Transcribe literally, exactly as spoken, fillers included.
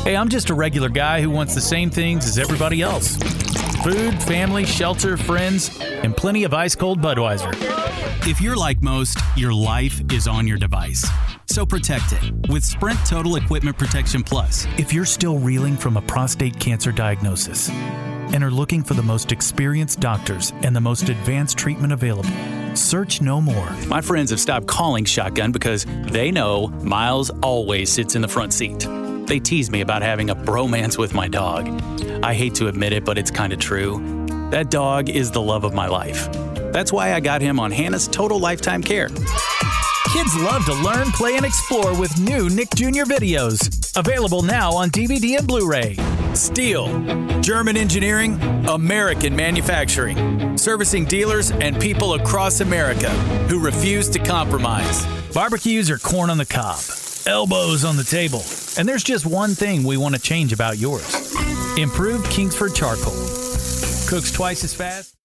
Hey, I'm just a regular guy who wants the same things as everybody else. Food, family, shelter, friends, and plenty of ice-cold Budweiser. If you're like most, your life is on your device. So protect it with Sprint Total Equipment Protection Plus. If you're still reeling from a prostate cancer diagnosis and are looking for the most experienced doctors and the most advanced treatment available, search no more. My friends have stopped calling Shotgun because they know Miles always sits in the front seat. They tease me about having a bromance with my dog. I hate to admit it, but it's kind of true. That dog is the love of my life. That's why I got him on Hannah's Total Lifetime Care. Kids love to learn, play, and explore with new Nick Junior videos. Available now on D V D and Blu-ray. Steel. German engineering, American manufacturing. Servicing dealers and people across America who refuse to compromise. Barbecues are corn on the cob. Elbows on the table. And there's just one thing we want to change about yours. Improved Kingsford charcoal. Cooks twice as fast.